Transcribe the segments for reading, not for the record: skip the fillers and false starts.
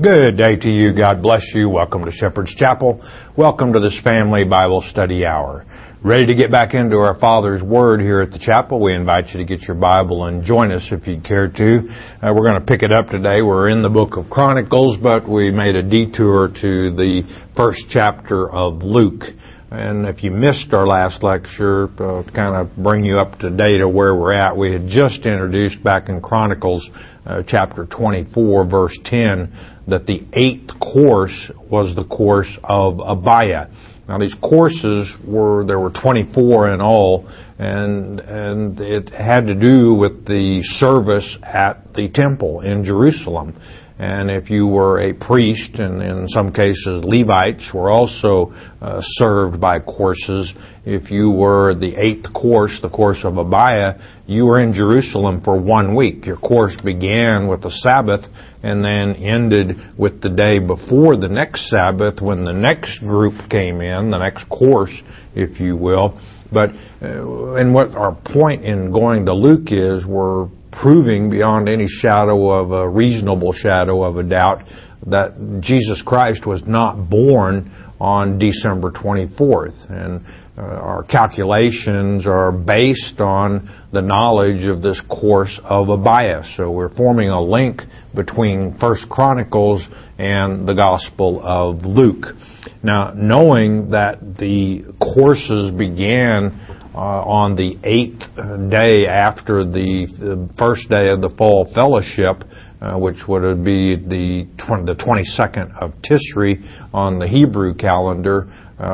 Good day to you. God bless you. Welcome to Shepherd's Chapel. Welcome to this family Bible study hour. Ready to get back into our Father's Word here at the chapel. We invite you to get your Bible and join us if you care to. We're going to pick it up today. We're in the book of Chronicles, but we made a detour to the first chapter of Luke. And if you missed our last lecture, to kind of bring you up to date of where we're at, we had just introduced back in Chronicles chapter 24, verse 10, that the eighth course was the course of Abiah. Now these courses there were 24 in all, and it had to do with the service at the temple in Jerusalem. And if you were a priest, and in some cases Levites were also served by courses, if you were the eighth course, the course of Abiah, you were in Jerusalem for 1 week. Your course began with the Sabbath and then ended with the day before the next Sabbath when the next group came in, the next course, if you will. But and what our point in going to Luke is, we're proving beyond any reasonable shadow of a doubt that Jesus Christ was not born on December 24th. And our calculations are based on the knowledge of this course of Abiah. So we're forming a link between First Chronicles and the Gospel of Luke. Now, knowing that the courses began on the 8th day after the first day of the fall fellowship, which would be the 22nd of Tisri on the Hebrew calendar,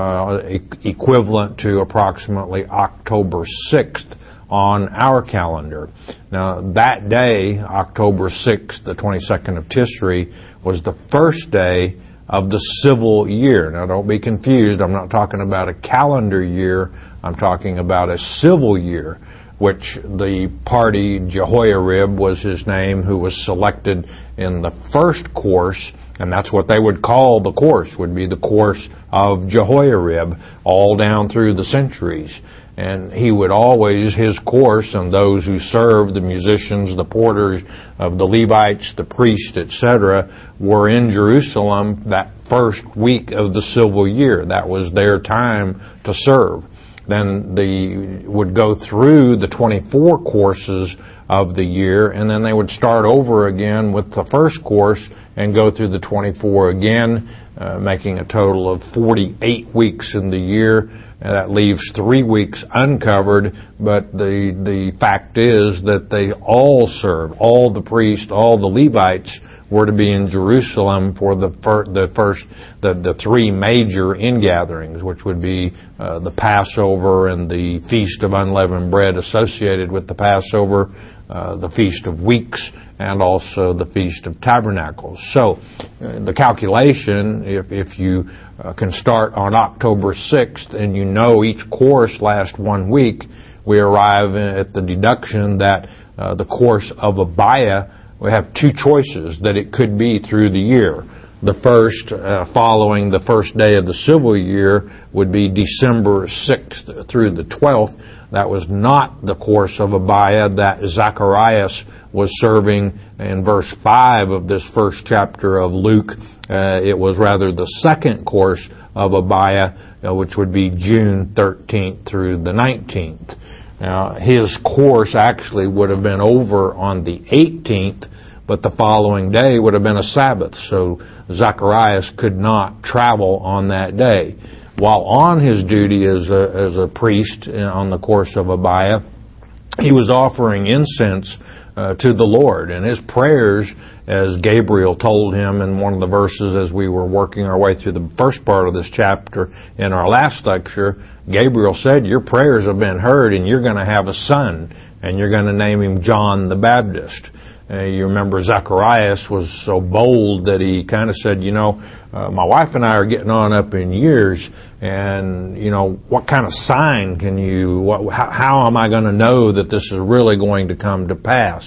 equivalent to approximately October 6th on our calendar. Now, that day, October 6th, the 22nd of Tisri, was the first day of the civil year. Now, don't be confused. I'm not talking about a calendar year. I'm talking about a civil year, which the party, Jehoiarib was his name, who was selected in the first course, and that's what they would call the course, would be the course of Jehoiarib, all down through the centuries. And he would always, his course, and those who served, the musicians, the porters of the Levites, the priests, etc., were in Jerusalem that first week of the civil year. That was their time to serve. Then they would go through the 24 courses of the year, and then they would start over again with the first course and go through the 24 again, making a total of 48 weeks in the year. That leaves 3 weeks uncovered, but the fact is that they all served, all the priests, all the Levites were to be in Jerusalem for the three major ingatherings, which would be the Passover and the Feast of Unleavened Bread associated with the Passover, the Feast of Weeks, and also the Feast of Tabernacles. So the calculation, if you can start on October 6th and you know each course lasts 1 week, we arrive at the deduction that the course of Abiah, we have two choices that it could be through the year. The first, following the first day of the civil year, would be December 6th through the 12th. That was not the course of Abiah that Zacharias was serving in verse 5 of this first chapter of Luke. It was rather the second course of Abiah, which would be June 13th through the 19th. Now, his course actually would have been over on the 18th, but the following day would have been a Sabbath, so Zacharias could not travel on that day. While on his duty as a priest on the course of Abiah, he was offering incense to the Lord, and his prayers, as Gabriel told him in one of the verses as we were working our way through the first part of this chapter in our last lecture, Gabriel said, your prayers have been heard and you're going to have a son, and you're going to name him John the Baptist. You remember Zacharias was so bold that he kind of said, my wife and I are getting on up in years, and, what kind of sign can how am I going to know that this is really going to come to pass?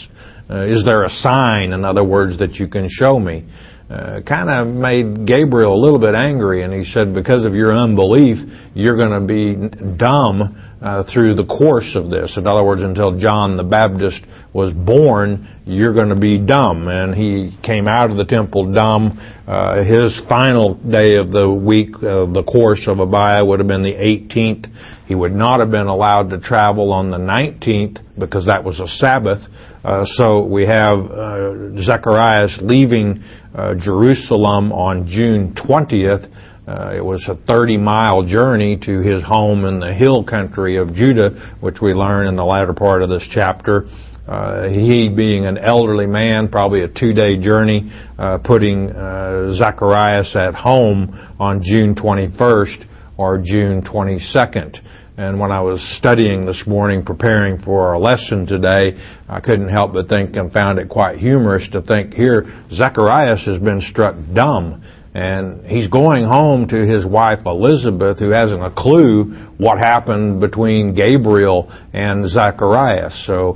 Is there a sign, in other words, that you can show me? Kind of made Gabriel a little bit angry, and he said, because of your unbelief, you're going to be dumb through the course of this. In other words, until John the Baptist was born, you're going to be dumb. And he came out of the temple dumb. His final day of the week, the course of Abia, would have been the 18th. He would not have been allowed to travel on the 19th because that was a Sabbath. So we have Zacharias leaving Jerusalem on June 20th. It was a 30-mile journey to his home in the hill country of Judah, which we learn in the latter part of this chapter. He, being an elderly man, probably a 2-day journey, putting Zacharias at home on June 21st or June 22nd. And when I was studying this morning, preparing for our lesson today, I couldn't help but think and found it quite humorous to think here, Zacharias has been struck dumb. And he's going home to his wife Elizabeth, who hasn't a clue what happened between Gabriel and Zacharias. So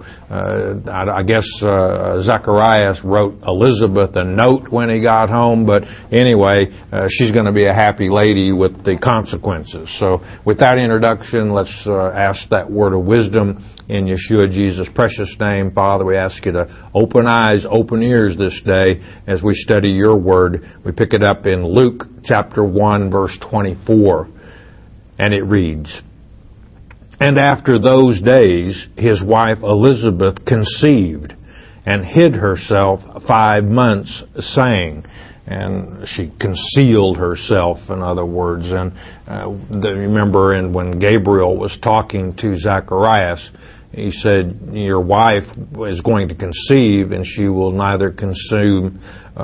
I guess Zacharias wrote Elizabeth a note when he got home, but anyway, she's going to be a happy lady with the consequences. So with that introduction, let's ask that word of wisdom in Yeshua Jesus' precious name. Father, we ask you to open eyes, open ears this day as we study your word. We pick it up in Luke chapter 1, verse 24, and it reads, "And after those days his wife Elizabeth conceived and hid herself 5 months, saying," and she concealed herself, in other words. And remember, when Gabriel was talking to Zacharias, he said, your wife is going to conceive, and she will neither consume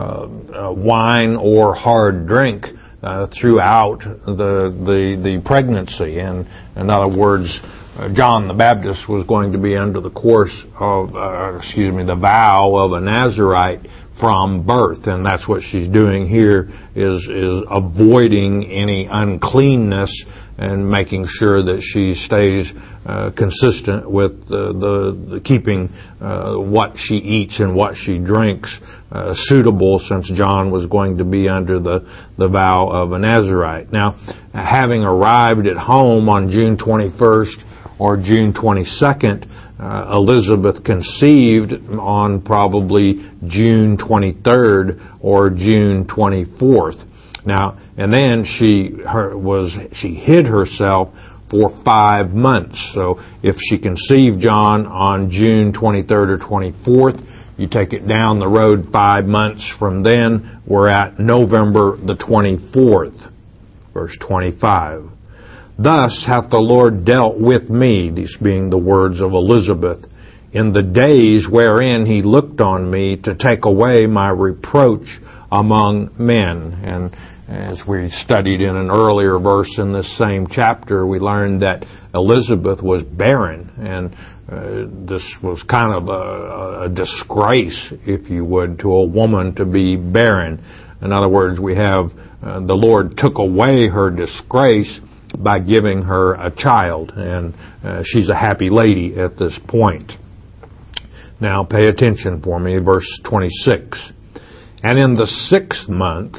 wine or hard drink throughout the pregnancy. And in other words, John the Baptist was going to be under the course of, the vow of a Nazirite from birth, and that's what she's doing here, is avoiding any uncleanness and making sure that she stays consistent with the keeping what she eats and what she drinks suitable, since John was going to be under the vow of a Nazirite. Now, having arrived at home on June 21st or June 22nd, Elizabeth conceived on probably June 23rd or June 24th. Now, and then she hid herself for 5 months. So if she conceived John on June 23rd or 24th, you take it down the road 5 months from then, we're at November the 24th. Verse 25. "Thus hath the Lord dealt with me," these being the words of Elizabeth, "in the days wherein he looked on me to take away my reproach among men." And as we studied in an earlier verse in this same chapter, we learned that Elizabeth was barren, and this was kind of a disgrace, if you would, to a woman to be barren. In other words, we have the Lord took away her disgrace by giving her a child, and she's a happy lady at this point. Now pay attention for me, verse 26. "And in the 6th month,"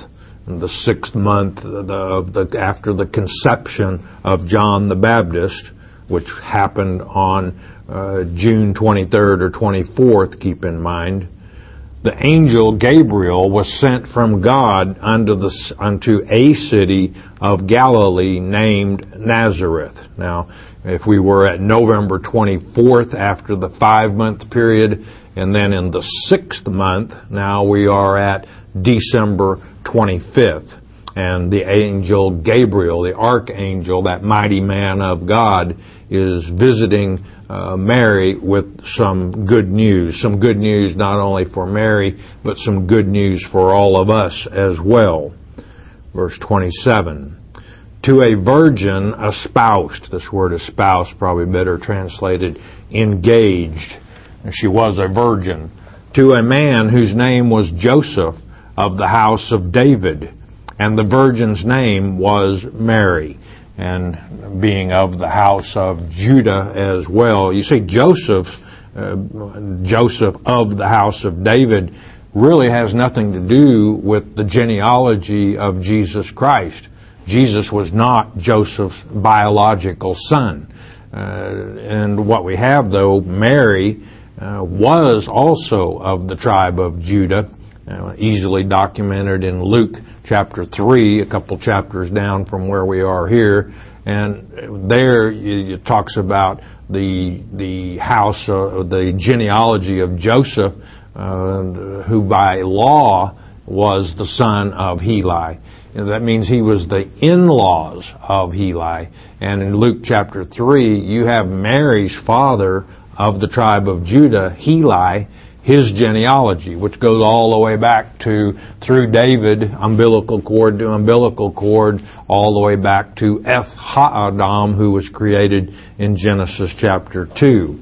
after the conception of John the Baptist, which happened on June 23rd or 24th, keep in mind, "the angel Gabriel was sent from God unto a city of Galilee named Nazareth." Now, if we were at November 24th after the 5-month period, and then in the 6th month, now we are at December 25th. And the angel Gabriel, the archangel, that mighty man of God, is visiting Mary with some good news. Some good news not only for Mary, but some good news for all of us as well. Verse 27. "To a virgin espoused," this word espoused probably better translated engaged. She was a virgin. "To a man whose name was Joseph of the house of David. And the virgin's name was Mary." And being of the house of Judah as well. You see, Joseph's Joseph of the house of David, really has nothing to do with the genealogy of Jesus Christ. Jesus was not Joseph's biological son. And what we have, though, Mary was also of the tribe of Judah, easily documented in Luke chapter 3, a couple chapters down from where we are here. And there it talks about the house, the genealogy of Joseph, who by law was the son of Heli. And that means he was the in-laws of Heli. And in Luke chapter 3, you have Mary's father of the tribe of Judah, Heli, his genealogy, which goes all the way back to, through David, umbilical cord to umbilical cord, all the way back to Adam, who was created in Genesis chapter 2.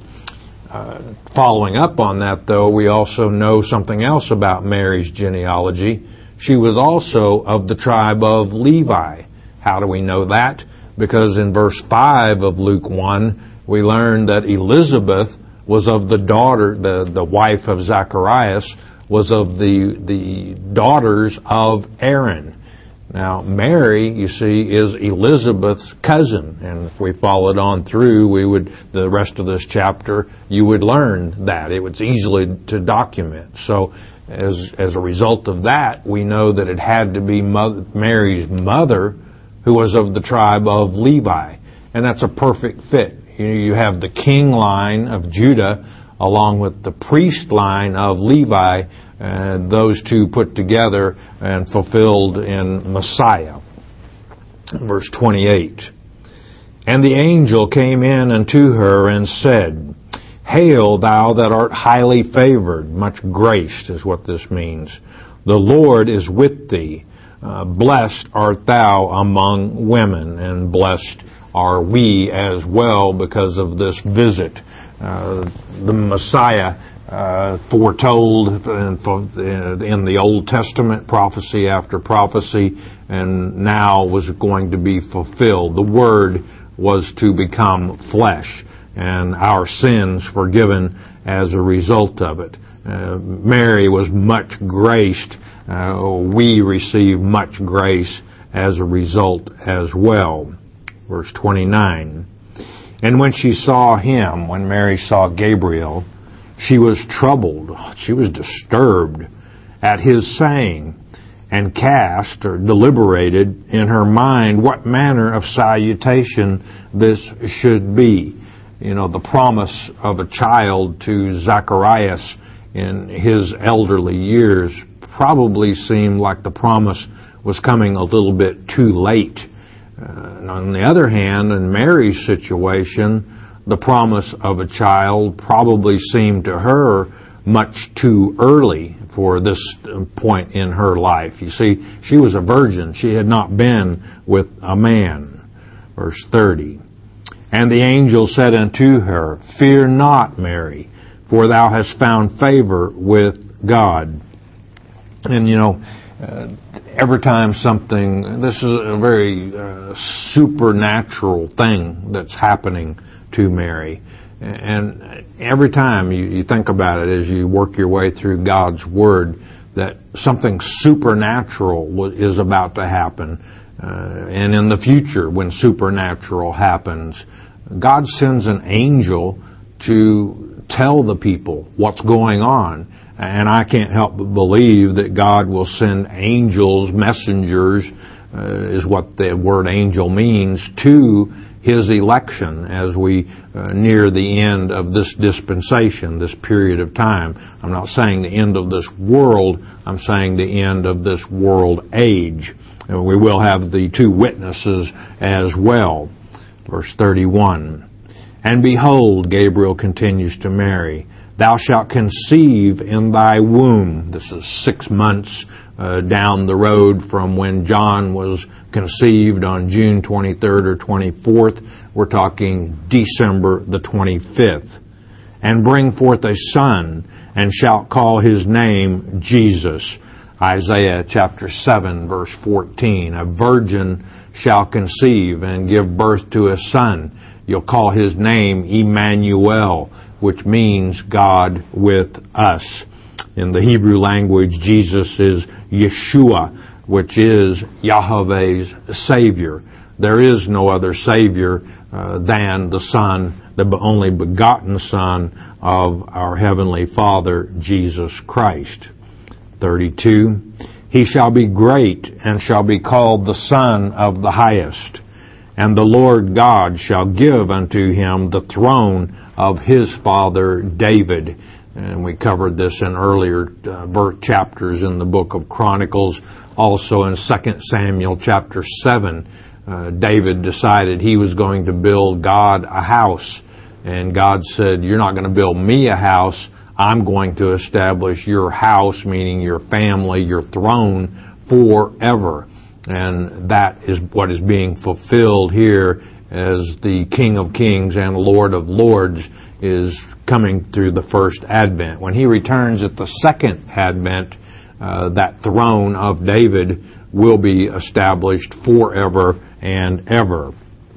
Following up on that, though, we also know something else about Mary's genealogy. She was also of the tribe of Levi. How do we know that? Because in verse 5 of Luke 1, we learn that Elizabeth was of the daughter, the wife of Zacharias, was of the daughters of Aaron. Now, Mary, you see, is Elizabeth's cousin, and if we followed on through, the rest of this chapter, you would learn that. It was easily to document. So, as a result of that, we know that it had to be Mary's mother, who was of the tribe of Levi, and that's a perfect fit. You have the king line of Judah along with the priest line of Levi, and those two put together and fulfilled in Messiah. Verse 28. And the angel came in unto her and said, Hail, thou that art highly favored, much graced is what this means. The Lord is with thee. Blessed art thou among women, and blessed are we as well because of this visit. The Messiah foretold in the Old Testament, prophecy after prophecy, and now was going to be fulfilled. The Word was to become flesh, and our sins forgiven as a result of it. Mary was much graced. We receive much grace as a result as well. Verse 29. And when she saw him, when Mary saw Gabriel, she was troubled, she was disturbed at his saying, and cast or deliberated in her mind what manner of salutation this should be. You know, the promise of a child to Zacharias in his elderly years probably seemed like the promise was coming a little bit too late. And on the other hand, in Mary's situation, the promise of a child probably seemed to her much too early for this point in her life. You see, she was a virgin. She had not been with a man. Verse 30. And the angel said unto her, Fear not, Mary, for thou hast found favor with God. And you know, every time this is a very supernatural thing that's happening to Mary. And every time you think about it as you work your way through God's Word, that something supernatural is about to happen. And in the future, when supernatural happens, God sends an angel to tell the people what's going on. And I can't help but believe that God will send angels, messengers, is what the word angel means, to His election as we near the end of this dispensation, this period of time. I'm not saying the end of this world, I'm saying the end of this world age. And we will have the two witnesses as well. Verse 31. And behold, Gabriel continues to Mary, Thou shalt conceive in thy womb. This is 6 months down the road from when John was conceived on June 23rd or 24th. We're talking December the 25th. And bring forth a son, and shalt call his name Jesus. Isaiah chapter 7, verse 14. A virgin shall conceive and give birth to a son. You'll call his name Emmanuel. which means God with us. In the Hebrew language, Jesus is Yeshua, which is Yahweh's Savior. There is no other Savior than the Son, the only begotten Son of our Heavenly Father, Jesus Christ. 32, He shall be great and shall be called the Son of the Highest. And the Lord God shall give unto him the throne of his father David. And we covered this in earlier chapters in the book of Chronicles. Also in 2 Samuel chapter 7, David decided he was going to build God a house. And God said, you're not going to build me a house. I'm going to establish your house, meaning your family, your throne, forever. And that is what is being fulfilled here as the King of Kings and Lord of Lords is coming through the first advent. When he returns at the second advent, that throne of David will be established forever and ever.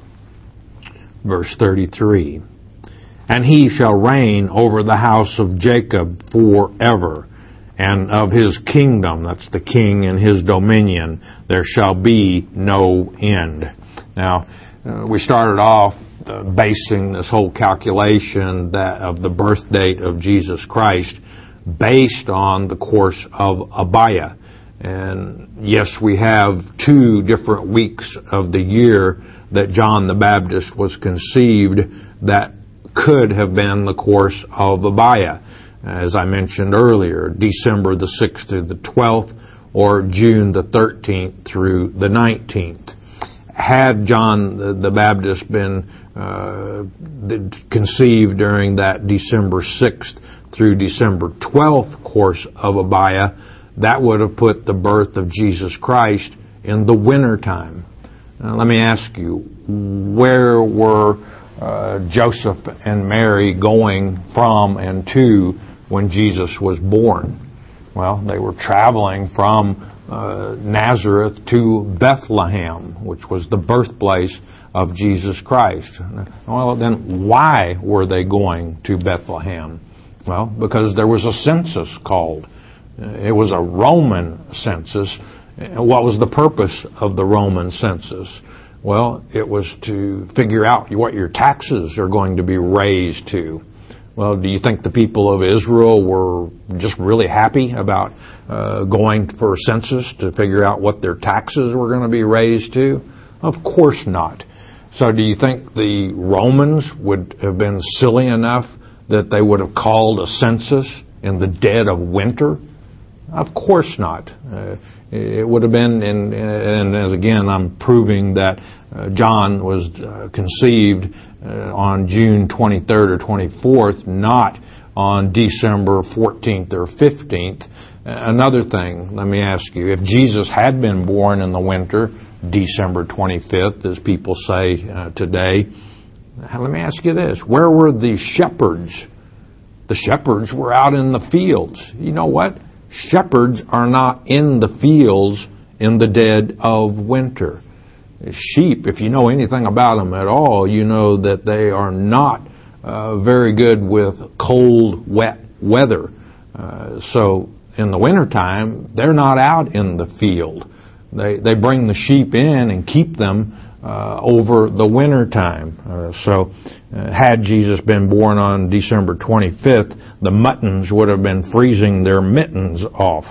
Verse 33, And he shall reign over the house of Jacob forever, and of his kingdom, that's the king and his dominion, there shall be no end. Now, we started off basing this whole calculation of the birth date of Jesus Christ based on the course of Abia. And yes, we have 2 different weeks of the year that John the Baptist was conceived that could have been the course of Abia. As I mentioned earlier, December the 6th through the 12th, or June the 13th through the 19th. Had John the Baptist been conceived during that December 6th through December 12th course of Abia, that would have put the birth of Jesus Christ in the winter time. Now, let me ask you, where were Joseph and Mary going from and to when Jesus was born? Well, they were traveling from Nazareth to Bethlehem, which was the birthplace of Jesus Christ. Well, then why were they going to Bethlehem? Well, because there was a census called. It was a Roman census. What was the purpose of the Roman census? Well, it was to figure out what your taxes are going to be raised to. Well, do you think the people of Israel were just really happy about going for a census to figure out what their taxes were going to be raised to? Of course not. So do you think the Romans would have been silly enough that they would have called a census in the dead of winter? Of course not. It would have been, and as again, I'm proving that John was conceived on June 23rd or 24th, not on December 14th or 15th. Another thing, let me ask you, if Jesus had been born in the winter, December 25th, as people say today, let me ask you this, where were the shepherds? The shepherds were out in the fields. You know what? Shepherds are not in the fields in the dead of winter. Sheep, if you know anything about them at all, you know that they are not very good with cold, wet weather. So in the wintertime, they're not out in the field. They bring the sheep in and keep them over the winter time. So had Jesus been born on December 25th, the muttons would have been freezing their mittens off.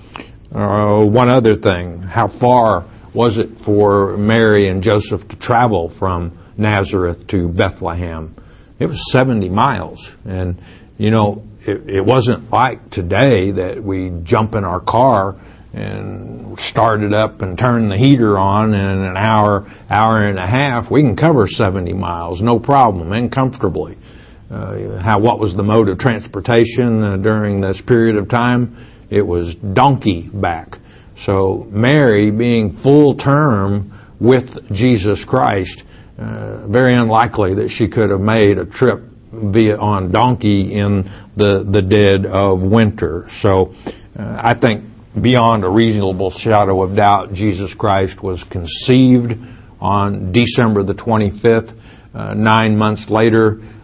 One other thing, how far was it for Mary and Joseph to travel from Nazareth to Bethlehem? It was 70 miles. And, you know, it wasn't like today that we jump in our car and start it up and turn the heater on, and in an hour and a half, we can cover 70 miles, no problem, and comfortably. What was the mode of transportation during this period of time? It was donkey back. So Mary, being full term with Jesus Christ, very unlikely that she could have made a trip on donkey in the dead of winter. So I think beyond a reasonable shadow of doubt, Jesus Christ was conceived on December the 25th. 9 months later,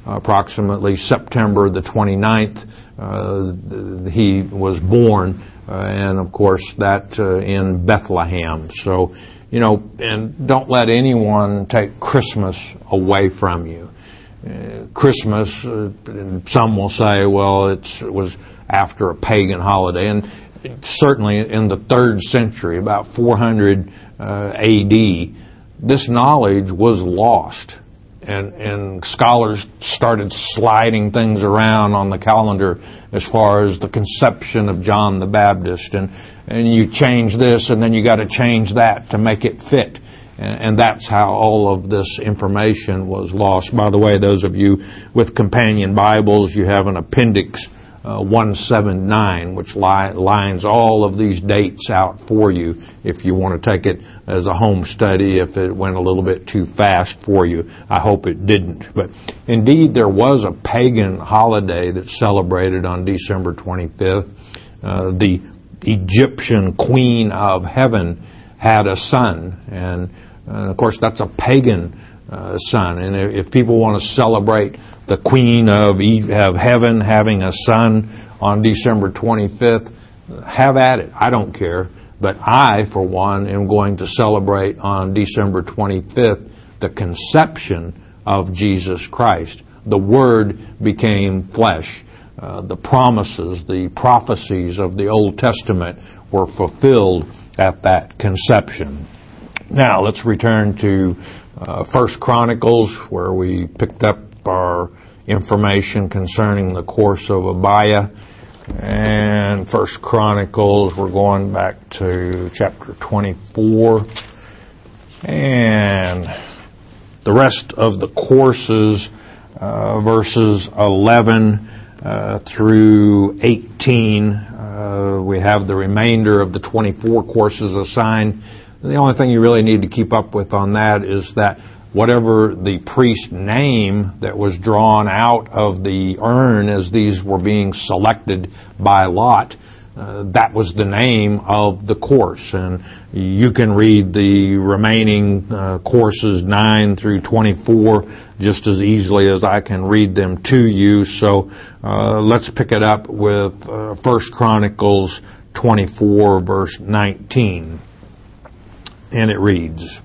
approximately September the 29th, he was born, and of course that in Bethlehem. So, and don't let anyone take Christmas away from you. Christmas, some will say, well, it was after a pagan holiday, and certainly in the 3rd century, about 400 A.D., this knowledge was lost. And scholars started sliding things around on the calendar as far as the conception of John the Baptist. And you change this, and then you got to change that to make it fit. And that's how all of this information was lost. By the way, those of you with companion Bibles, you have an appendix 179, which lines all of these dates out for you if you want to take it as a home study, if it went a little bit too fast for you. I hope it didn't. But indeed, there was a pagan holiday that's celebrated on December 25th. The Egyptian Queen of Heaven had a son, and of course that's a pagan son. And if people want to celebrate the Queen of Heaven having a son on December 25th, have at it. I don't care. But I, for one, am going to celebrate on December 25th the conception of Jesus Christ. The Word became flesh. The promises, the prophecies of the Old Testament were fulfilled at that conception. Now, let's return to 1 Chronicles, where we picked up our information concerning the course of Abiah. And 1 Chronicles, we're going back to chapter 24. And the rest of the courses, verses 11 through 18, we have the remainder of the 24 courses assigned. The only thing you really need to keep up with on that is that whatever the priest name that was drawn out of the urn as these were being selected by lot, that was the name of the course. And you can read the remaining courses 9 through 24 just as easily as I can read them to you. So let's pick it up with 1 Chronicles 24, verse 19. And it reads,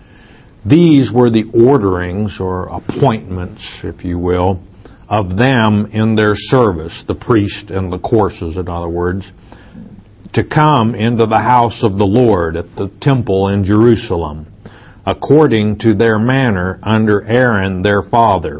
"These were the orderings, or appointments, if you will, of them in their service," the priest and the courses, in other words, "to come into the house of the Lord at the temple in Jerusalem, according to their manner under Aaron their father,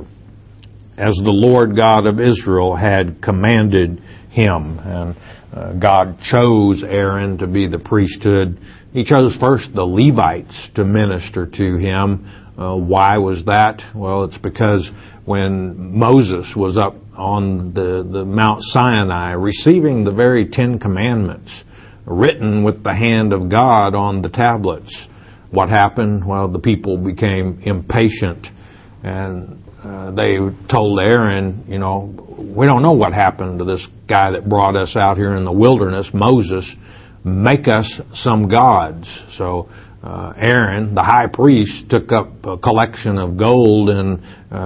as the Lord God of Israel had commanded him." And God chose Aaron to be the priesthood. He chose first the Levites to minister to him. Why was that? Well, it's because when Moses was up on the Mount Sinai receiving the very 10 Commandments written with the hand of God on the tablets, what happened? Well, the people became impatient, and they told Aaron, we don't know what happened to this guy that brought us out here in the wilderness, Moses. Make us some gods. So Aaron, the high priest, took up a collection of gold and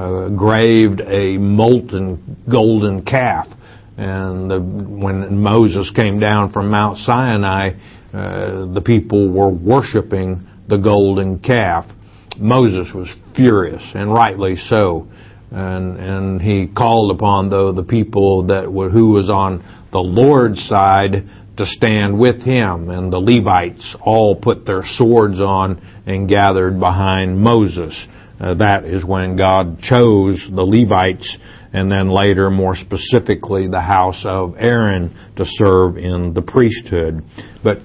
graved a molten golden calf. And when Moses came down from Mount Sinai, the people were worshiping the golden calf. Moses was furious, and rightly so. And he called upon the people who was on the Lord's side to stand with him, and the Levites all put their swords on and gathered behind Moses. That is when God chose the Levites, and then later, more specifically, the house of Aaron to serve in the priesthood. But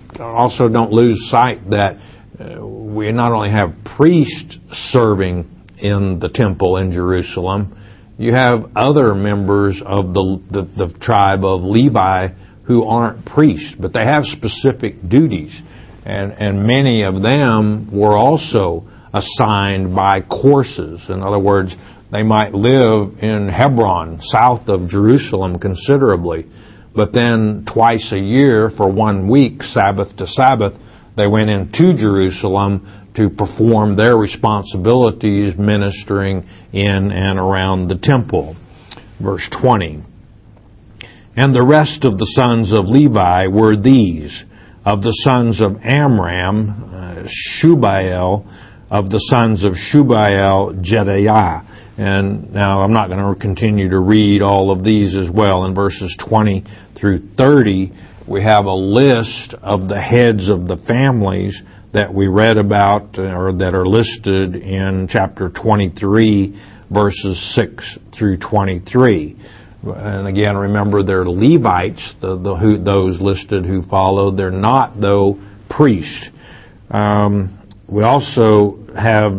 don't lose sight that we not only have priests serving in the temple in Jerusalem, you have other members of the tribe of Levi who aren't priests, but they have specific duties. And many of them were also assigned by courses. In other words, they might live in Hebron, south of Jerusalem considerably, but then twice a year for 1 week, Sabbath to Sabbath, they went into Jerusalem to perform their responsibilities ministering in and around the temple. Verse 20. And the rest of the sons of Levi were these: of the sons of Amram, Shubael; of the sons of Shubael, Jedaiah. And now I'm not going to continue to read all of these as well. In verses 20 through 30, we have a list of the heads of the families that we read about, or that are listed in chapter 23, verses 6 through 23. And again, remember, they're Levites, those listed who followed. They're not, though, priests. We also have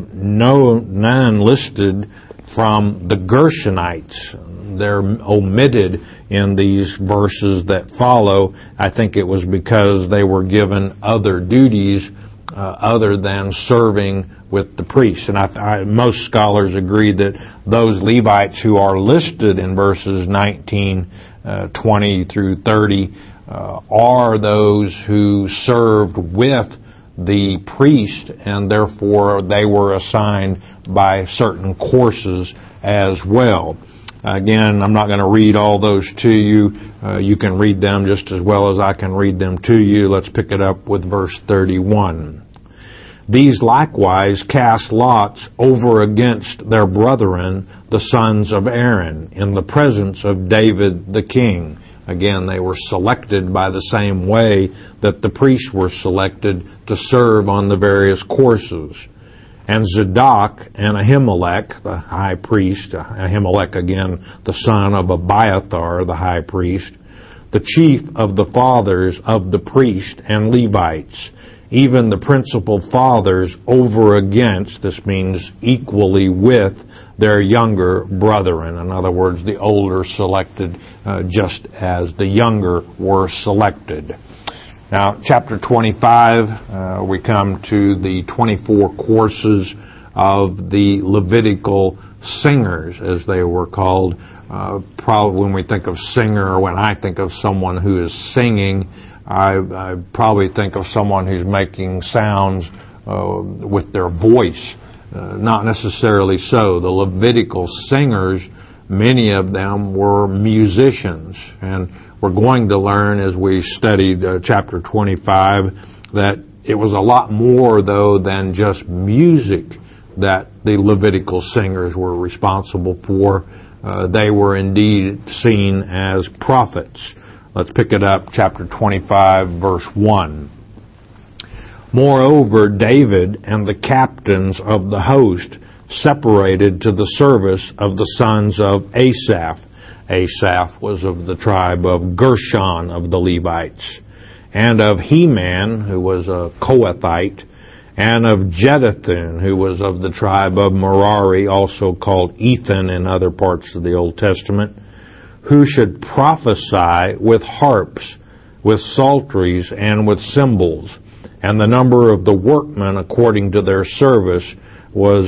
none listed from the Gershonites. They're omitted in these verses that follow. I think it was because they were given other duties other than serving with the priests. And most scholars agree that those Levites who are listed in verses 19, 20 through 30 are those who served with the priest, and therefore they were assigned by certain courses as well. Again, I'm not going to read all those to you. You can read them just as well as I can read them to you. Let's pick it up with verse 31. These likewise cast lots over against their brethren, the sons of Aaron, in the presence of David the king. Again, they were selected by the same way that the priests were selected to serve on the various courses. And Zadok and Ahimelech, the high priest, Ahimelech again, the son of Abiathar, the high priest, the chief of the fathers of the priests and Levites, even the principal fathers over against, this means equally with, their younger brethren. In other words, the older selected just as the younger were selected. Now, chapter 25, we come to the 24 courses of the Levitical singers, as they were called. Probably when we think of singer, or when I think of someone who is singing, I probably think of someone who's making sounds with their voice. Not necessarily so. The Levitical singers, many of them were musicians. And we're going to learn as we studied chapter 25 that it was a lot more, though, than just music that the Levitical singers were responsible for. They were indeed seen as prophets. Let's pick it up, chapter 25, verse 1. Moreover, David and the captains of the host separated to the service of the sons of Asaph. Asaph was of the tribe of Gershon of the Levites, and of Heman, who was a Kohathite, and of Jeduthun, who was of the tribe of Merari, also called Ethan in other parts of the Old Testament, who should prophesy with harps, with psalteries, and with cymbals. And the number of the workmen according to their service was.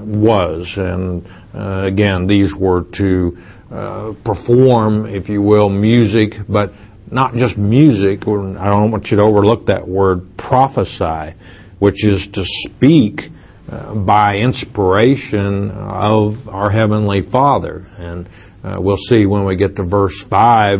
And again, these were to perform, if you will, music, but not just music. I don't want you to overlook that word prophesy, which is to speak by inspiration of our Heavenly Father. And we'll see when we get to verse 5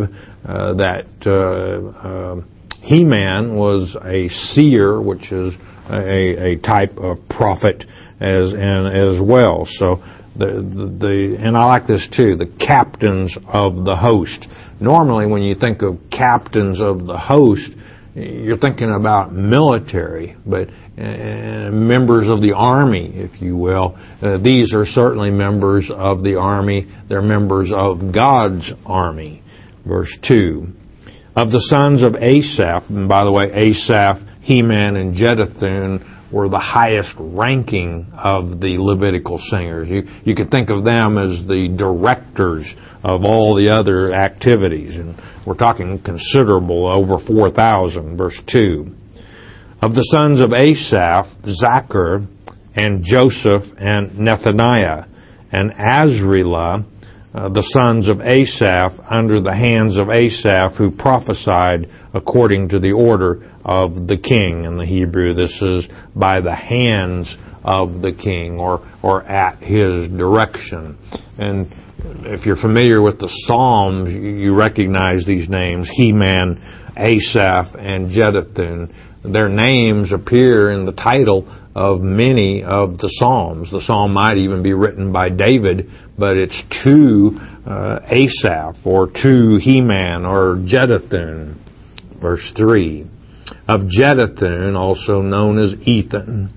that Heman was a seer, which is a type of prophet as well. So and I like this too, the captains of the host. Normally when you think of captains of the host, you're thinking about military, but members of the army, if you will. These are certainly members of the army. They're members of God's army. Verse 2. Of the sons of Asaph, and by the way, Asaph, Heman, and Jeduthun were the highest ranking of the Levitical singers. You could think of them as the directors of all the other activities. And we're talking considerable, over 4,000. Verse 2. Of the sons of Asaph, Zachar, and Joseph, and Nethaniah, and Azrilah, the sons of Asaph under the hands of Asaph, who prophesied according to the order of the king. In the Hebrew, this is by the hands of the king, or at his direction. And if you're familiar with the Psalms, you recognize these names: Heman, Asaph, and Jeduthun. Their names appear in the title of many of the Psalms. The psalm might even be written by David, but it's to Asaph, or to Heman, or Jeduthun. Verse 3. Of Jeduthun, also known as Ethan,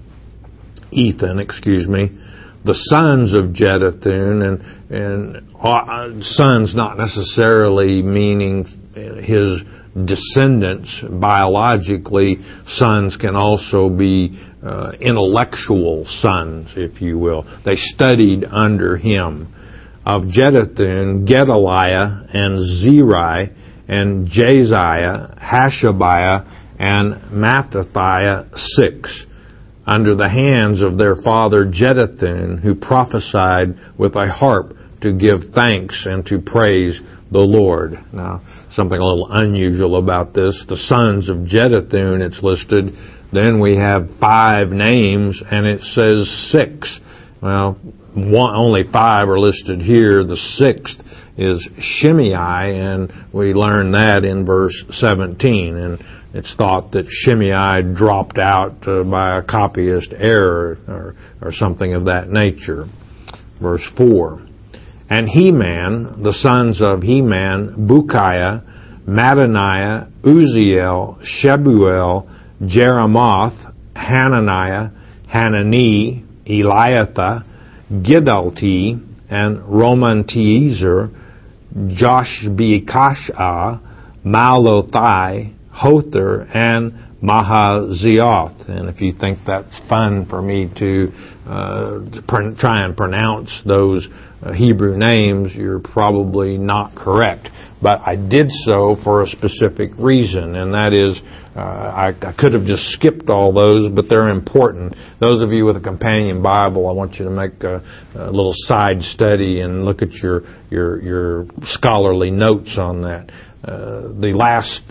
the sons of Jeduthun, and sons not necessarily meaning his descendants biologically. Sons can also be intellectual sons, if you will. They studied under him. Of Jeduthun, Gedaliah and Zeri and Jaziah, Hashabiah and Mattathiah, 6, under the hands of their father Jeduthun, who prophesied with a harp to give thanks and to praise the Lord. Now, something a little unusual about this: the sons of Jeduthun, it's listed. Then we have 5 names, and it says 6. Well, only 5 are listed here. The 6th is Shimei, and we learn that in verse 17. And it's thought that Shimei dropped out by a copyist error or something of that nature. Verse 4. And Heman, the sons of Heman, Bukiah, Mattaniah, Uziel, Shebuel, Jeremoth, Hananiah, Hanani, Eliathah, Gidalti, and Romantiezer, Joshbekashah, Malothai, Hother, and Mahazioth. And if you think that's fun for me to try and pronounce those Hebrew names, you're probably not correct. But I did so for a specific reason, and that is I could have just skipped all those, but they're important. Those of you with a companion Bible, I want you to make a little side study and look at your scholarly notes on that. The last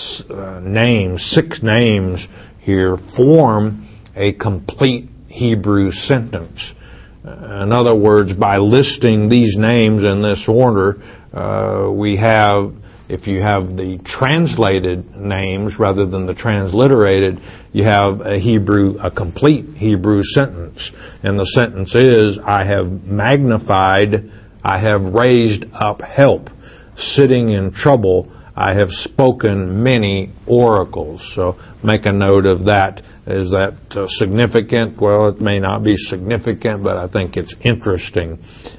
6 names here form a complete Hebrew sentence. In other words, by listing these names in this order, we have, if you have the translated names rather than the transliterated, you have a complete Hebrew sentence. And the sentence is, I have magnified, I have raised up help. Sitting in trouble, I have spoken many oracles. So make a note of that. Is that significant? Well, it may not be significant, but I think it's interesting.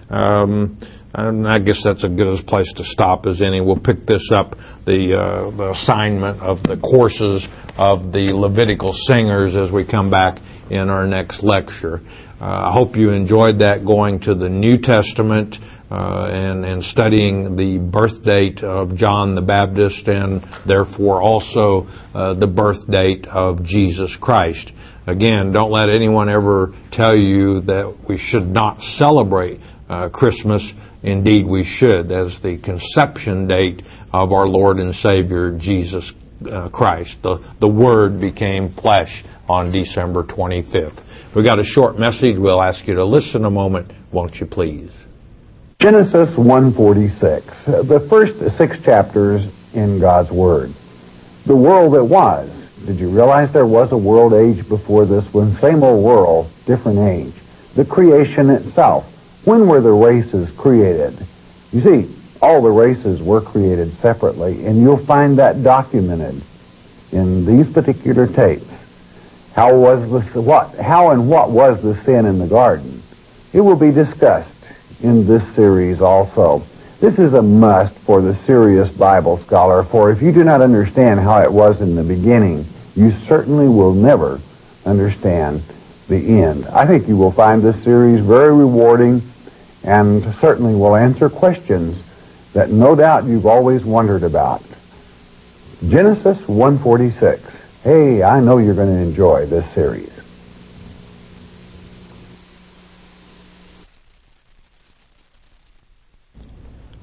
And I guess that's a good place to stop as any. We'll pick this up, the assignment of the courses of the Levitical singers, as we come back in our next lecture. I hope you enjoyed that, going to the New Testament and studying the birth date of John the Baptist, and therefore also the birth date of Jesus Christ. Again, don't let anyone ever tell you that we should not celebrate Christmas. Indeed, we should. That's the conception date of our Lord and Savior, Jesus Christ. The Word became flesh on December 25th. We've got a short message. We'll ask you to listen a moment, won't you please? Genesis 1:46, the first 6 chapters in God's Word. The world that was. Did you realize there was a world age before this one? Same old world, different age. The creation itself. When were the races created? You see, all the races were created separately, and you'll find that documented in these particular tapes. How and what was the sin in the garden? It will be discussed in this series also. This is a must for the serious Bible scholar, for if you do not understand how it was in the beginning, you certainly will never understand the end. I think you will find this series very rewarding and certainly will answer questions that no doubt you've always wondered about. Genesis 1:46. Hey, I know you're going to enjoy this series.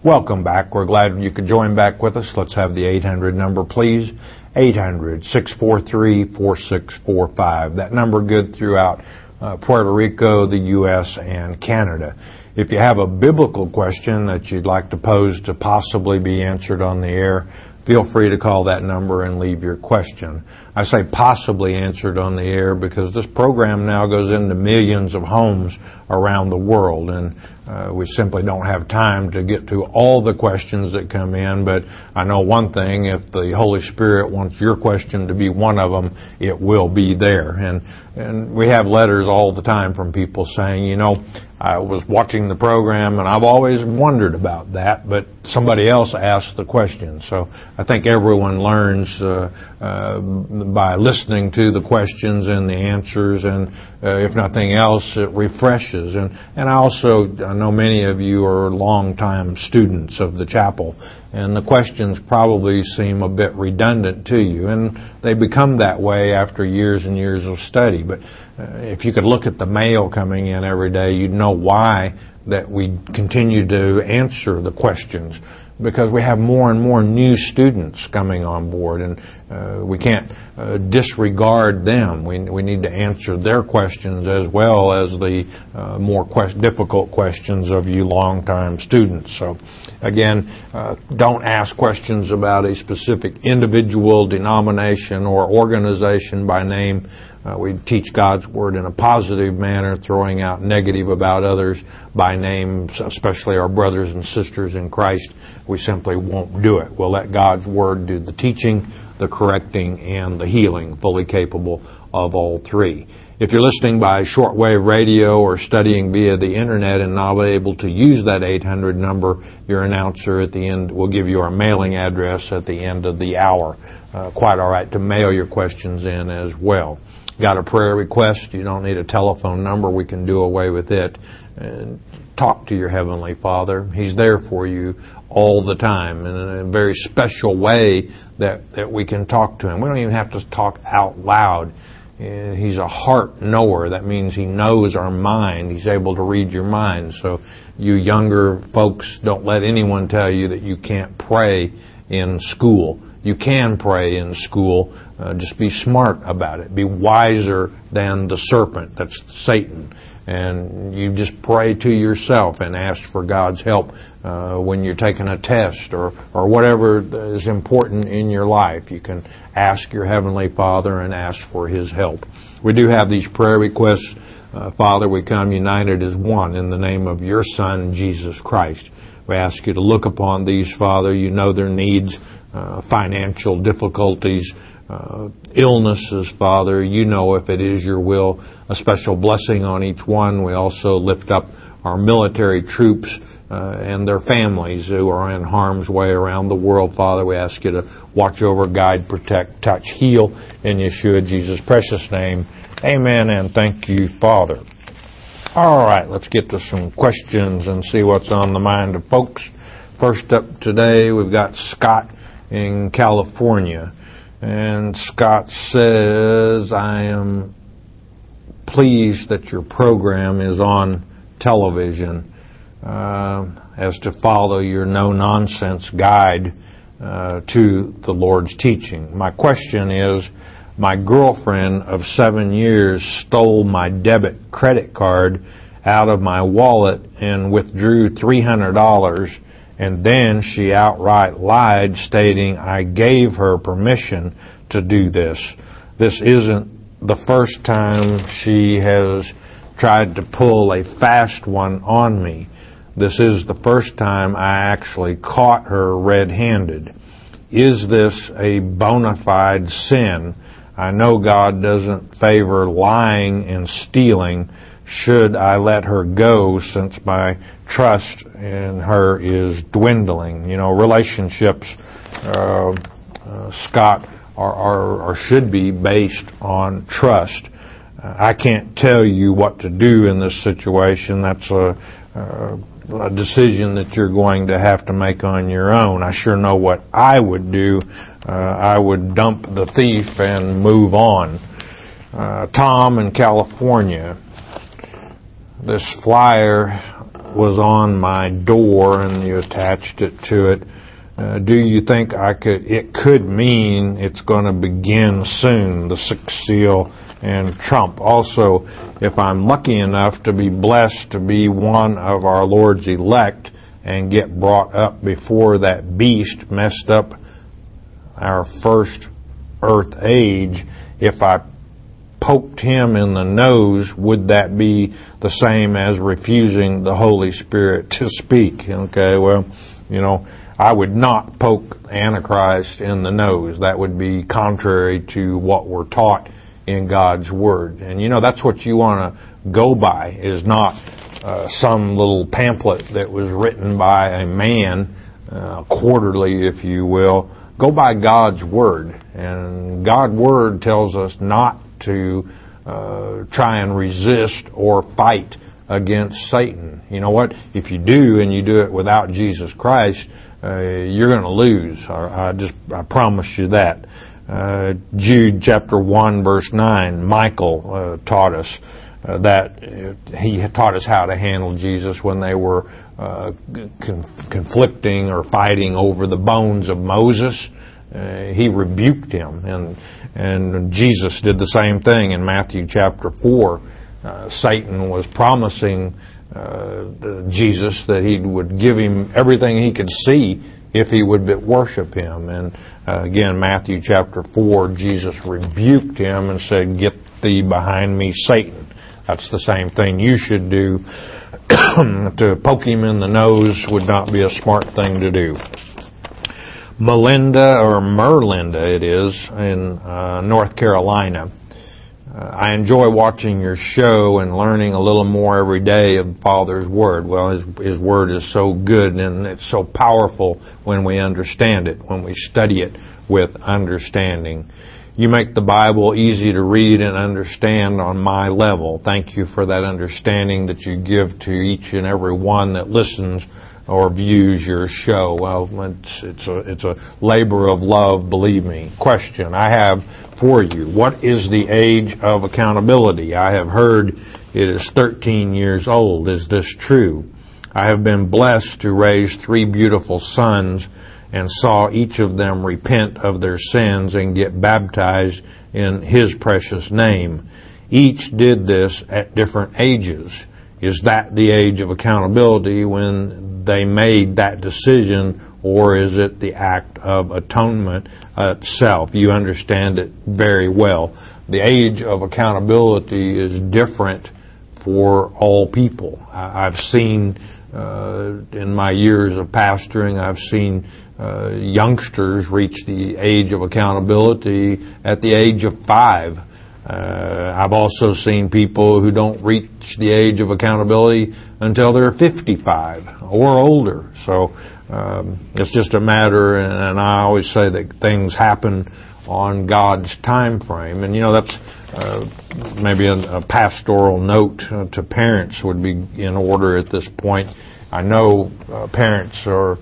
Welcome back. We're glad you could join back with us. Let's have the 800 number, please. 800-643-4645. That number good throughout Puerto Rico, the U.S., and Canada. If you have a biblical question that you'd like to pose to possibly be answered on the air, feel free to call that number and leave your question. I say possibly answered on the air because this program now goes into millions of homes around the world, and we simply don't have time to get to all the questions that come in, but I know one thing: if the Holy Spirit wants your question to be one of them, it will be there. And we have letters all the time from people saying, you know, I was watching the program and I've always wondered about that, but somebody else asked the question. So I think everyone learns by listening to the questions and the answers, and if nothing else, it refreshes. And I know many of you are longtime students of the chapel, and the questions probably seem a bit redundant to you, and they become that way after years and years of study. But if you could look at the mail coming in every day, you'd know why that we continue to answer the questions, because we have more and more new students coming on board, and we can't disregard them. We need to answer their questions as well as the more difficult questions of you long-time students. So, again, don't ask questions about a specific individual, denomination, or organization by name. We teach God's Word in a positive manner, throwing out negative about others by name, especially our brothers and sisters in Christ. We simply won't do it. We'll let God's Word do the teaching, the correcting, and the healing, fully capable of all three. If you're listening by shortwave radio or studying via the Internet and not able to use that 800 number, your announcer at the end will give you our mailing address at the end of the hour. Quite all right to mail your questions in as well. Got a prayer request? You don't need a telephone number. We can do away with it. And talk to your Heavenly Father. He's there for you all the time in a very special way that we can talk to Him. We don't even have to talk out loud. He's a heart knower. That means He knows our mind. He's able to read your mind. So you younger folks, don't let anyone tell you that you can't pray in school. You can pray in school. Just be smart about it. Be wiser than the serpent. That's Satan. And you just pray to yourself and ask for God's help when you're taking a test or whatever is important in your life. You can ask your Heavenly Father and ask for His help. We do have these prayer requests. Father, we come united as one in the name of your Son, Jesus Christ. We ask you to look upon these, Father. You know their needs, financial difficulties, illnesses, Father. You know if it is your will, a special blessing on each one. We also lift up our military troops and their families who are in harm's way around the world. Father, we ask you to watch over, guide, protect, touch, heal in Yeshua Jesus' precious name. Amen, and thank you, Father. All right, let's get to some questions and see what's on the mind of folks. First up today, we've got Scott in California. And Scott says, I am pleased that your program is on television as to follow your no-nonsense guide to the Lord's teaching. My question is, my girlfriend of 7 years stole my debit credit card out of my wallet and withdrew $300, and then she outright lied, stating I gave her permission to do this. This isn't the first time she has tried to pull a fast one on me. This is the first time I actually caught her red-handed. Is this a bona fide sin? I know God doesn't favor lying and stealing. Should I let her go since my trust in her is dwindling? You know, relationships, Scott, are should be based on trust. I can't tell you what to do in this situation. That's a decision that you're going to have to make on your own. I sure know what I would do. I would dump the thief and move on. Tom in California. This flyer was on my door and you attached it to it, do you think it could mean it's going to begin soon, the sixth seal and trump? Also, if I'm lucky enough to be blessed to be one of our Lord's elect and get brought up before that beast messed up our first earth age, if I poked him in the nose, would that be the same as refusing the Holy Spirit to speak? Okay, well, I would not poke Antichrist in the nose. That would be contrary to what we're taught in God's Word. And that's what you want to go by, is not some little pamphlet that was written by a man, quarterly, if you will. Go by God's Word. And God's Word tells us not to try and resist or fight against Satan. You know what? If you do, and you do it without Jesus Christ, you're going to lose. I promise you that. Jude chapter 1 verse 9, Michael taught us that he had taught us how to handle Jesus when they were conflicting or fighting over the bones of Moses. He rebuked him, and Jesus did the same thing in Matthew chapter 4. Satan was promising Jesus that he would give him everything he could see if he would but worship him. And again, Matthew chapter 4, Jesus rebuked him and said, "Get thee behind me, Satan." That's the same thing you should do. To poke him in the nose would not be a smart thing to do. Melinda, or Merlinda it is, in North Carolina. I enjoy watching your show and learning a little more every day of Father's Word. Well, His Word is so good, and it's so powerful when we understand it, when we study it with understanding. You make the Bible easy to read and understand on my level. Thank you for that understanding that you give to each and every one that listens or views your show. Well, it's a labor of love, believe me. Question I have for you: what is the age of accountability? I have heard it is 13 years old. Is this true? I have been blessed to raise 3 beautiful sons and saw each of them repent of their sins and get baptized in His precious name. Each did this at different ages. Is that the age of accountability when they made that decision, or is it the act of atonement itself? You understand it very well. The age of accountability is different for all people. I've seen, in my years of pastoring, I've seen youngsters reach the age of accountability at the age of 5. I've also seen people who don't reach the age of accountability until they're 55 or older. So it's just a matter, and I always say that things happen on God's time frame. And that's maybe a pastoral note to parents would be in order at this point. I know parents are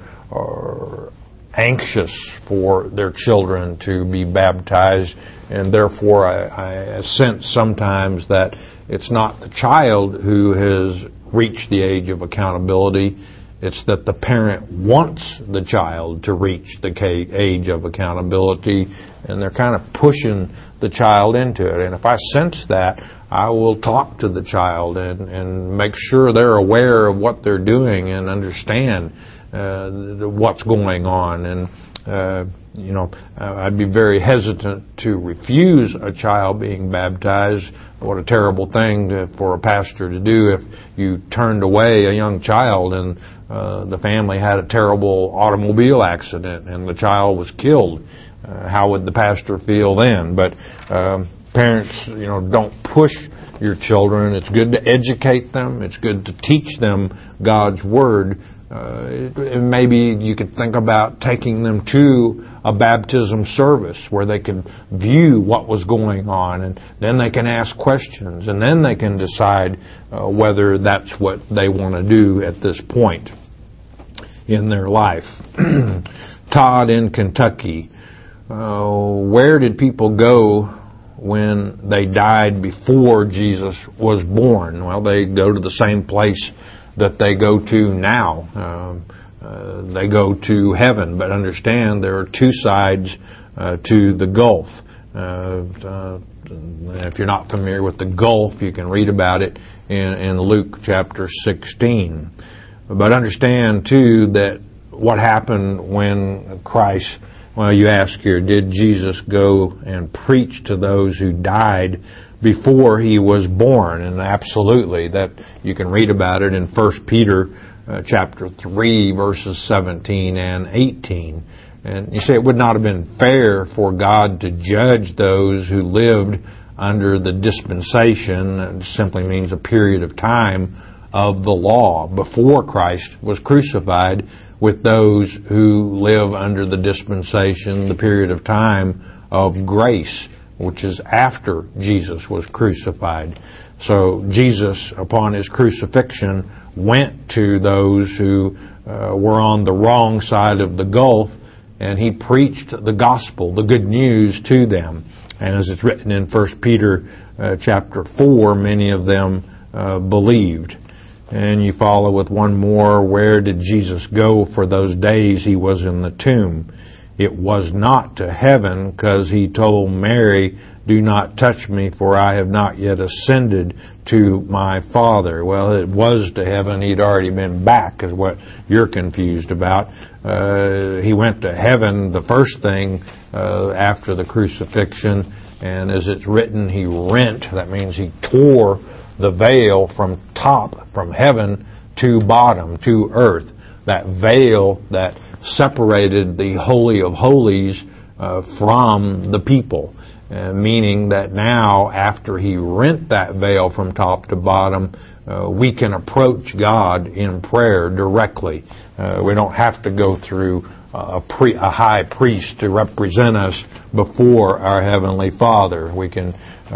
anxious for their children to be baptized, and therefore I sense sometimes that it's not the child who has reached the age of accountability, it's that the parent wants the child to reach the age of accountability, and they're kind of pushing the child into it. And if I sense that, I will talk to the child and make sure they're aware of what they're doing and understand what's going on. And I'd be very hesitant to refuse a child being baptized. What a terrible thing for a pastor to do if you turned away a young child and the family had a terrible automobile accident and the child was killed. How would the pastor feel then? But parents, don't push your children. It's good to educate them. It's good to teach them God's Word. Maybe you could think about taking them to a baptism service where they could view what was going on, and then they can ask questions, and then they can decide whether that's what they want to do at this point in their life. Todd in Kentucky. Where did people go when they died before Jesus was born? Well, they go to the same place that they go to now. They go to heaven, but understand there are two sides to the gulf. If you're not familiar with the gulf, you can read about it in Luke chapter 16. But understand, too, that what happened when Christ, well, you ask here, did Jesus go and preach to those who died before he was born? And absolutely, that you can read about it in 1 Peter chapter 3, verses 17 and 18. And you say it would not have been fair for God to judge those who lived under the dispensation. It simply means a period of time of the law before Christ was crucified, with those who live under the dispensation, the period of time of grace, which is after Jesus was crucified. So Jesus, upon his crucifixion, went to those who were on the wrong side of the gulf, and he preached the gospel, the good news, to them. And as it's written in 1 Peter chapter 4, many of them believed. And you follow with one more, where did Jesus go for those days he was in the tomb? It was not to heaven, because he told Mary, do not touch me, for I have not yet ascended to my Father. Well, it was to heaven. He'd already been back, is what you're confused about. He went to heaven, the first thing after the crucifixion, and as it's written, he rent, that means he tore the veil from heaven to bottom, to earth. That veil that separated the Holy of Holies from the people. Meaning that now, after he rent that veil from top to bottom, we can approach God in prayer directly. We don't have to go through a high priest to represent us before our Heavenly Father. We can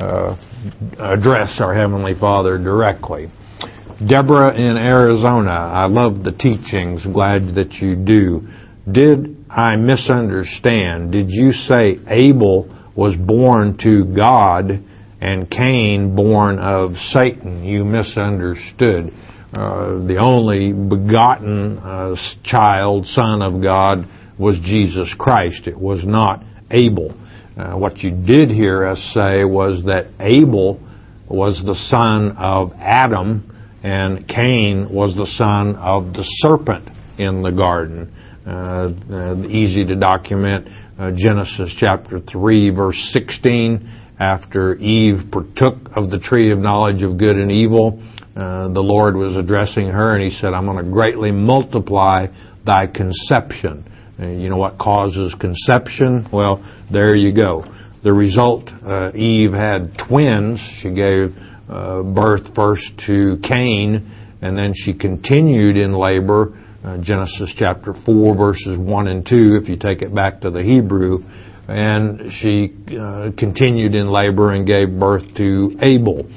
address our Heavenly Father directly. Deborah in Arizona, I love the teachings. Glad that you do. Did I misunderstand? Did you say Abel was born to God and Cain born of Satan? You misunderstood. The only begotten child, son of God, was Jesus Christ. It was not Abel. What you did hear us say was that Abel was the son of Adam and Cain was the son of the serpent in the garden. Easy to document, Genesis chapter 3, verse 16, after Eve partook of the tree of knowledge of good and evil, the Lord was addressing her, and he said, I'm going to greatly multiply thy conception. You know what causes conception? Well, there you go. The result, Eve had twins. She gave birth first to Cain, and then she continued in labor, Genesis chapter 4, verses 1 and 2, if you take it back to the Hebrew, and she continued in labor and gave birth to Abel.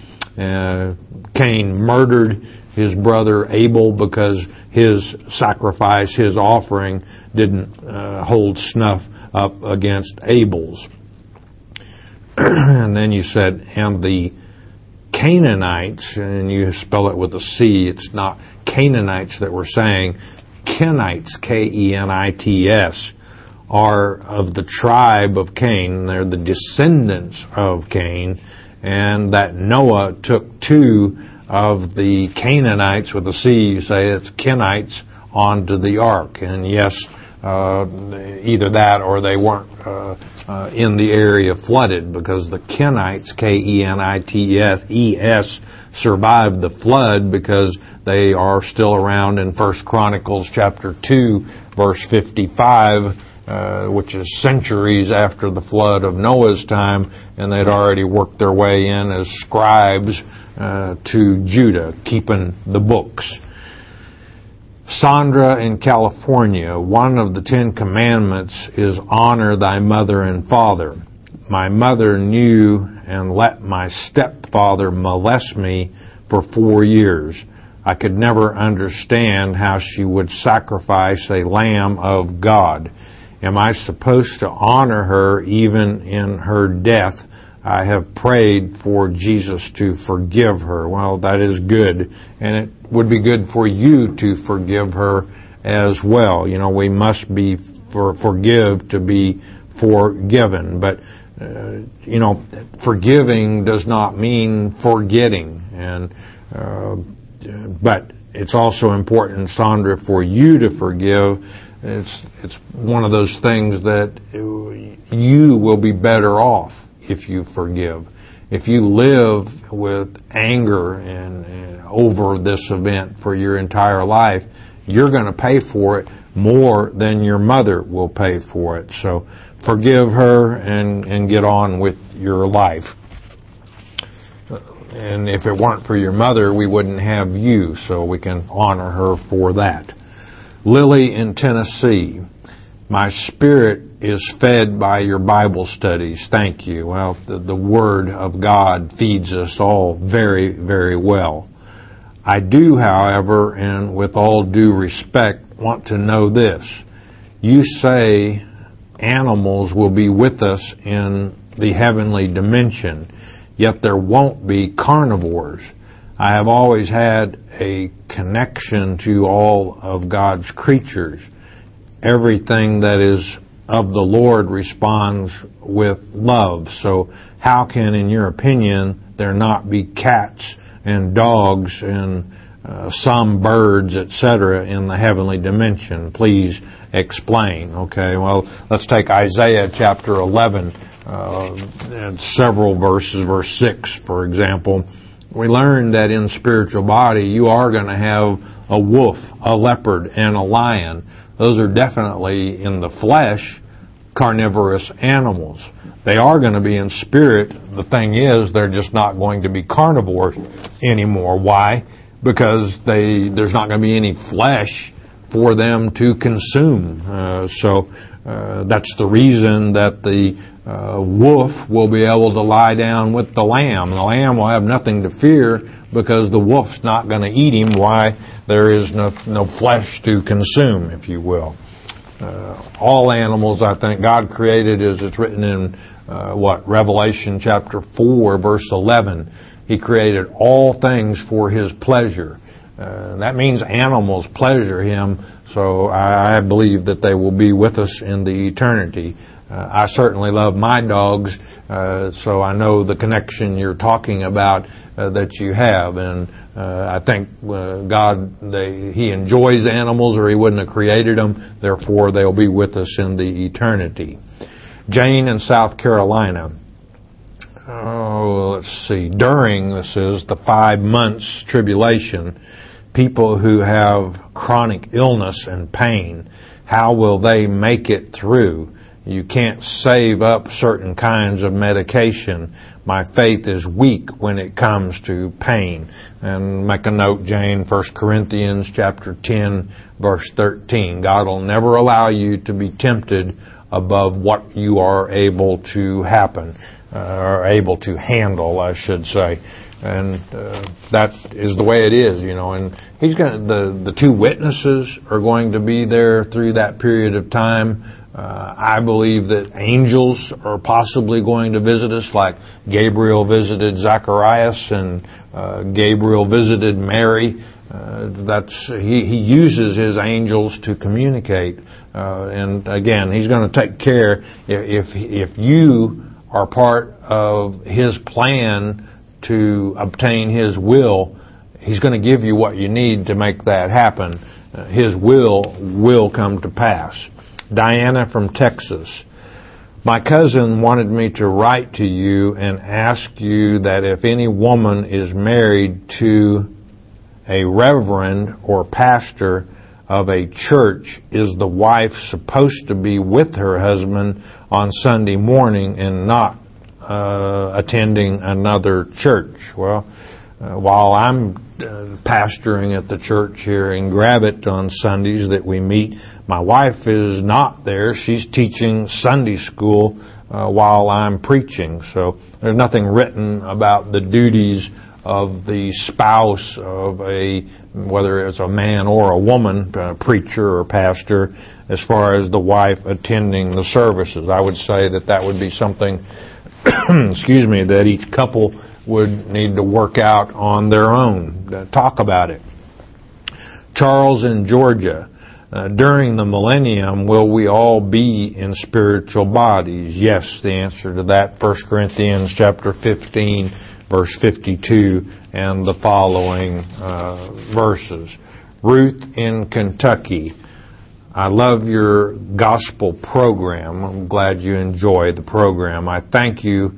Cain murdered his brother Abel because his sacrifice, his offering, didn't hold snuff up against Abel's. And then you said, and the Canaanites, and you spell it with a C, it's not Canaanites that we're saying, Kenites, K-E-N-I-T-S, are of the tribe of Cain. They're the descendants of Cain, and that Noah took two of the Canaanites with a C, you say it's Kenites, onto the ark. And yes, either that or they weren't in the area flooded, because the Kenites, K-E-N-I-T-S, survived the flood because they are still around in 1 Chronicles chapter 2, verse 55, which is centuries after the flood of Noah's time, and they'd already worked their way in as scribes to Judah, keeping the books. Sandra in California, one of the 10 Commandments is honor thy mother and father. My mother knew and let my stepfather molest me for 4 years. I could never understand how she would sacrifice a lamb of God. Am I supposed to honor her even in her death? I have prayed for Jesus to forgive her. Well, that is good, and it would be good for you to forgive her as well. You know, we must be forgive to be forgiven, but you know, forgiving does not mean forgetting, and but it's also important, Sandra, for you to forgive. It's one of those things that you will be better off if you forgive. If you live with anger and over this event for your entire life, you're going to pay for it more than your mother will pay for it. So forgive her and get on with your life. And if it weren't for your mother, we wouldn't have you, so we can honor her for that. Lily in Tennessee, my spirit is fed by your Bible studies. Thank you. Well, the Word of God feeds us all very, very well. I do, however, and with all due respect, want to know this. You say animals will be with us in the heavenly dimension, yet there won't be carnivores. I have always had a connection to all of God's creatures. Everything that is of the Lord responds with love. So how can, in your opinion, there not be cats and dogs and some birds, etc., in the heavenly dimension? Please explain. Okay, well, let's take Isaiah chapter 11 and several verses, verse 6, for example. We learn that in spiritual body you are going to have a wolf, a leopard, and a lion. Those are definitely in the flesh carnivorous animals. They are going to be in spirit. The thing is, they're just not going to be carnivores anymore. Why? Because there's not going to be any flesh for them to consume. So that's the reason that the wolf will be able to lie down with the lamb. The lamb will have nothing to fear because the wolf's not going to eat him. Why? There is no flesh to consume, if you will. All animals, I think, God created, as it's written in Revelation chapter 4, verse 11. He created all things for His pleasure. That means animals pleasure Him, so I believe that they will be with us in the eternity. I certainly love my dogs, so I know the connection you're talking about that you have, and I think God, He enjoys animals or He wouldn't have created them, therefore they'll be with us in the eternity. Jane in South Carolina. Let's see. During, this is the 5 months tribulation, people who have chronic illness and pain, how will they make it through? You can't save up certain kinds of medication. My faith is weak when it comes to pain. And make a note, Jane, 1 Corinthians chapter 10, verse 13. God will never allow you to be tempted above what you are able to or able to handle, I should say. And that is the way it is, you know. And he's going the two witnesses are going to be there through that period of time. I believe that angels are possibly going to visit us, like Gabriel visited Zacharias and Gabriel visited Mary. He uses his angels to communicate. And again, he's going to take care. If you are part of his plan to obtain his will, he's going to give you what you need to make that happen. His will come to pass. Diana from Texas. My cousin wanted me to write to you and ask you that if any woman is married to a reverend or pastor of a church, is the wife supposed to be with her husband on Sunday morning and not attending another church? Well, while I'm pastoring at the church here in Gravette on Sundays that we meet, my wife is not there. She's teaching Sunday school while I'm preaching. So there's nothing written about the duties of the spouse of whether it's a man or a woman, preacher or pastor, as far as the wife attending the services. I would say that would be something excuse me, that each couple would need to work out on their own. Talk about it. Charles in Georgia. During the millennium, will we all be in spiritual bodies? Yes, the answer to that, 1 Corinthians chapter 15, verse 52, and the following verses. Ruth in Kentucky. I love your gospel program. I'm glad you enjoy the program. I thank you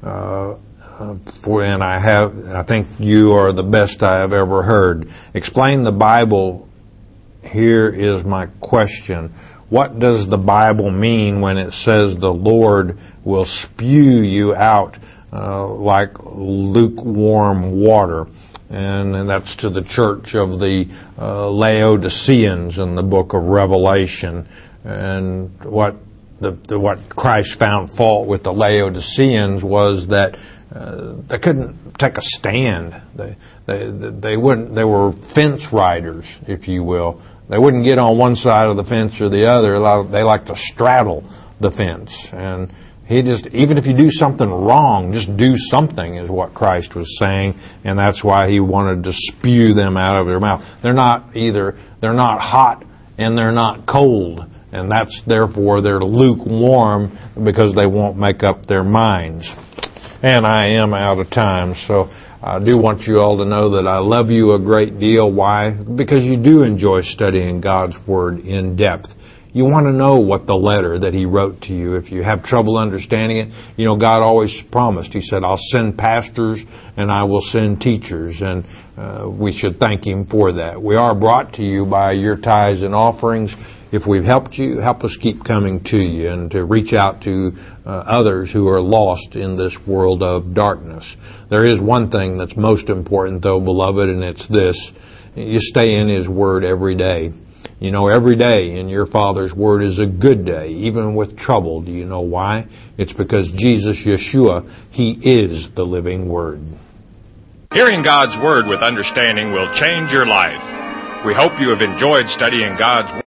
I think you are the best I have ever heard. Explain the Bible. Here is my question. What does the Bible mean when it says the Lord will spew you out like lukewarm water? And that's to the church of the Laodiceans in the book of Revelation. And what Christ found fault with the Laodiceans was that they couldn't take a stand. They wouldn't. They were fence riders, if you will. They wouldn't get on one side of the fence or the other. They like to straddle the fence. And even if you do something wrong, just do something, is what Christ was saying, and that's why He wanted to spew them out of their mouth. They're not hot and they're not cold, and therefore they're lukewarm because they won't make up their minds. And I am out of time, so I do want you all to know that I love you a great deal. Why? Because you do enjoy studying God's Word in depth. You want to know what the letter that He wrote to you. If you have trouble understanding it, God always promised. He said, I'll send pastors and I will send teachers. And we should thank Him for that. We are brought to you by your tithes and offerings. If we've helped you, help us keep coming to you and to reach out to others who are lost in this world of darkness. There is one thing that's most important, though, beloved, and it's this. You stay in His Word every day. Every day in your Father's Word is a good day, even with trouble. Do you know why? It's because Jesus, Yeshua, He is the living Word. Hearing God's Word with understanding will change your life. We hope you have enjoyed studying God's Word.